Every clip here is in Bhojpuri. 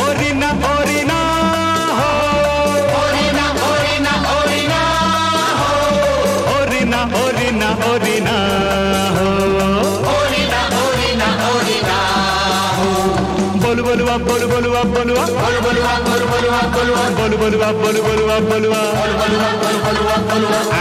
ओरिना ओरिना हो, ओरिना ओरिना ओरिना हो, ओरिना ओरिना ओरिना हो, ओरिना ओरिना ओरिना हो। बोल बोलुआ बोल बोलुआ बोलुआ बोल बोलुआ बोल बोलुआ बोलुआ बोल बोलुआ बोल बोलुआ बोलुआ बोल बोलुआ बोल बोलुआ बोलुआ।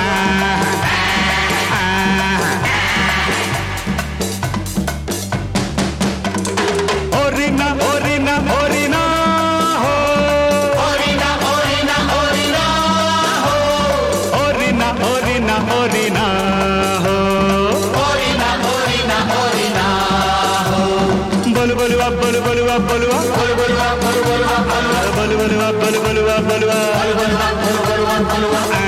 ओरिना ओरिना ओरिना हो, ओरिना ओरिना ओरिना हो, ओरिना ओरिना ओरिना हो, ओरिना ओरिना ओरिना हो। बोल बोलुआ बोल बोलुआ बोलुआ बोल बोलुआ बोल बोलुआ बोलुआ बोल बोलुआ बोल बोलुआ बोलुआ बोल बोलुआ बोल बोलुआ बोलुआ।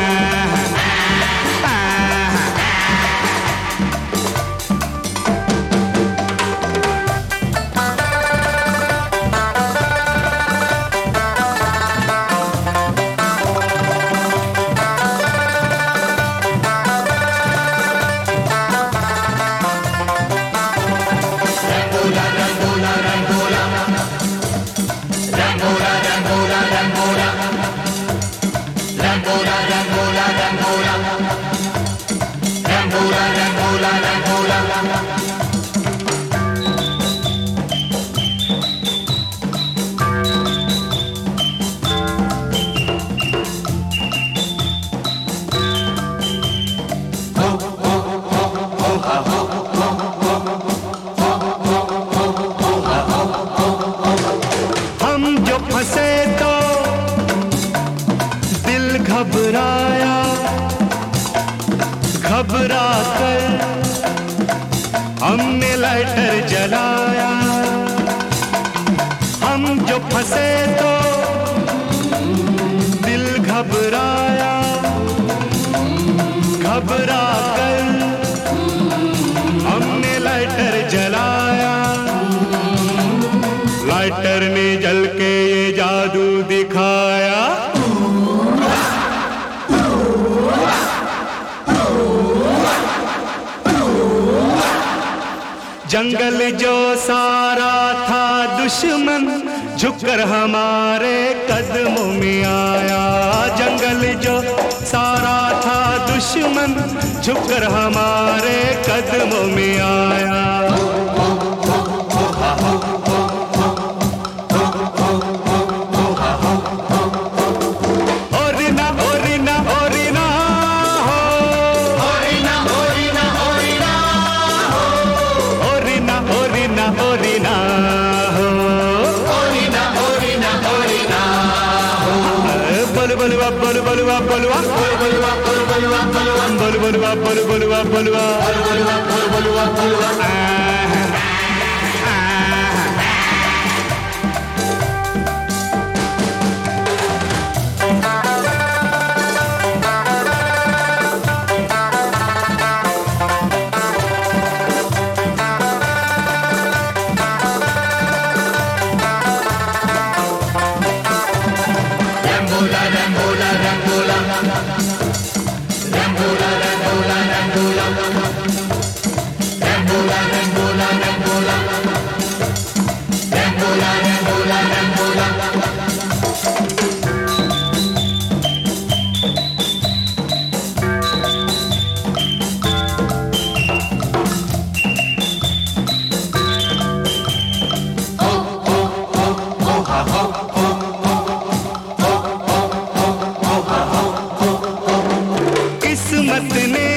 हम जो फंसे तो दिल घबराया, घबरा कर हमने लाइटर जलाया। हम जो फंसे तो दिल घबराया, घबरा कर हमने लाइटर जलाया। लाइटर ने जल के ये जादू दिखाया। जंगल जो सारा था दुश्मन झुककर हमारे कदमों में आया। जंगल जो सारा था दुश्मन झुककर हमारे कदमों में आया। ओरिना ओरिना ओरिना हो, ओरिना ओरिना ओरिना हो, ओरिना ओरिना ओरिना हो, ओरिना ओरिना ओरिना हो। बोल बोलुआ बोल बोलुआ बोलुआ बोल बोलुआ बोल बोलुआ बोलुआ बोल बोलुआ बोल बोलुआ बोलुआ बोल बोलुआ बोल बोलुआ बोलुआ। Rambola rambola rambola, rambola rambola rambola, rambola rambola rambola, rambola rambola rambola। किस्मत ने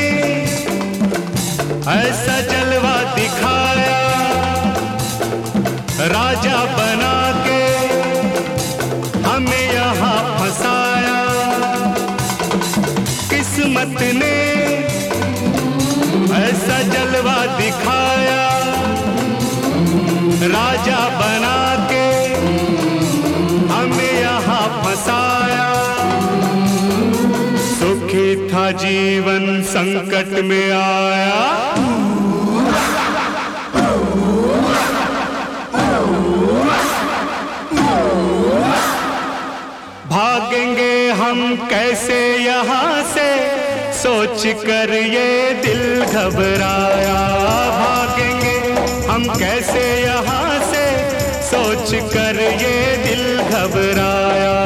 ऐसा जलवा दिखाया, राजा बना के हमें यहाँ फंसाया। किस्मत ने ऐसा जलवा दिखाया, राजा बना के हमें यहाँ फंसाया। सुखी था जीवन संकट में आया। भागेंगे हम कैसे यहाँ से, सोच कर ये दिल घबराया। भागेंगे हम कैसे यहाँ से, सोच कर ये दिल घबराया।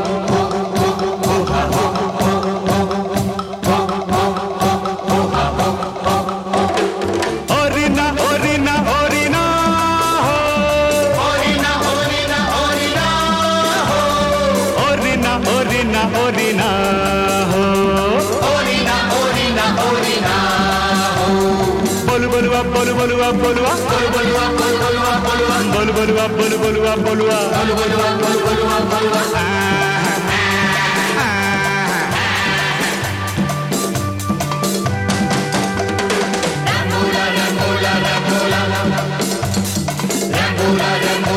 ओरिना ओरिना ओरिना हो, ओरिना ओरिना ओरिना हो, ओरिना ओरिना ओरिना हो, ओरिना ओरिना ओरिना हो। बोलू बोलुआ बोलू बोलुआ बोलुआ बोल बोलुआ बोल बोलुआ बोलुआ बोलू बोलुआ बोलू बोलुआ बोलुआ। बोल बोलुआ बोल बोलुआ बोलुआ। Rambola, Rambola, Rambola, Rambola, Rambola.